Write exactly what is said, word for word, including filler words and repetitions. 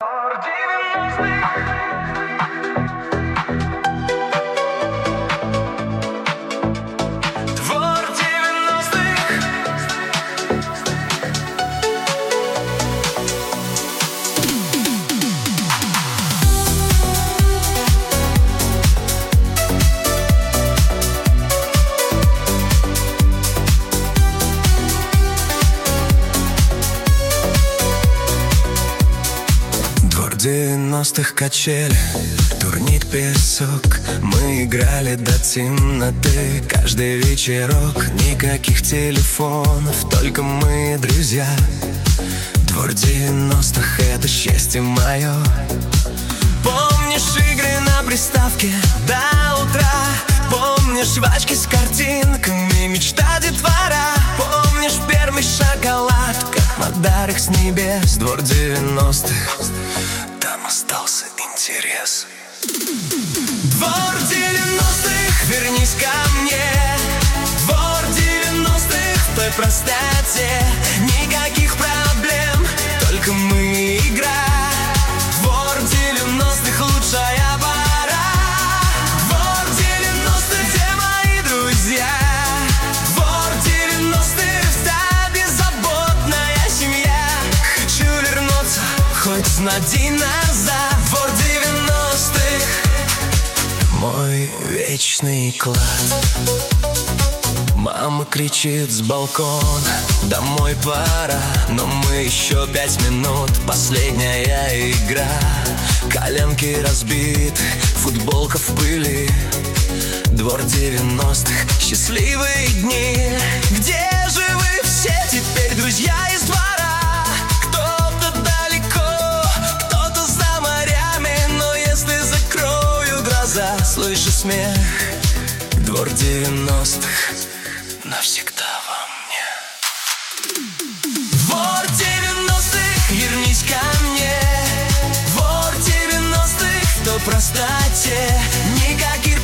девяностых качели, турнит песок. Мы играли до темноты каждый вечерок. Никаких телефонов, только мы друзья. Двор девяностых — это счастье мое. Помнишь игры на приставке до утра? Помнишь жвачки с картинками, мечта детвора? Помнишь первый шоколад, как подарок с небес? Двор девяностых, там остался интерес. Двор девяностых, вернись ко мне. Двор девяностых, в той простоте никаких проблем, только мы игра. Двор девяностых, лучшая пора. Двор девяностых, где мои друзья? Двор девяностых, вся беззаботная семья. Хочу вернуться хоть на день назад. Двор девяностых, мой вечный клад. Мама кричит с балкона: домой пора. Но мы еще пять минут, последняя игра. Коленки разбиты, футболка в пыли. Двор девяностых, счастливые дни. Где же вы все теперь, друзья из двора? Кто-то далеко, кто-то за морями. Но если закрою глаза, слышу смех. Двор девяностых навсегда во мне. Двор девяностых, вернись ко мне. Двор девяностых, в той простоте никаких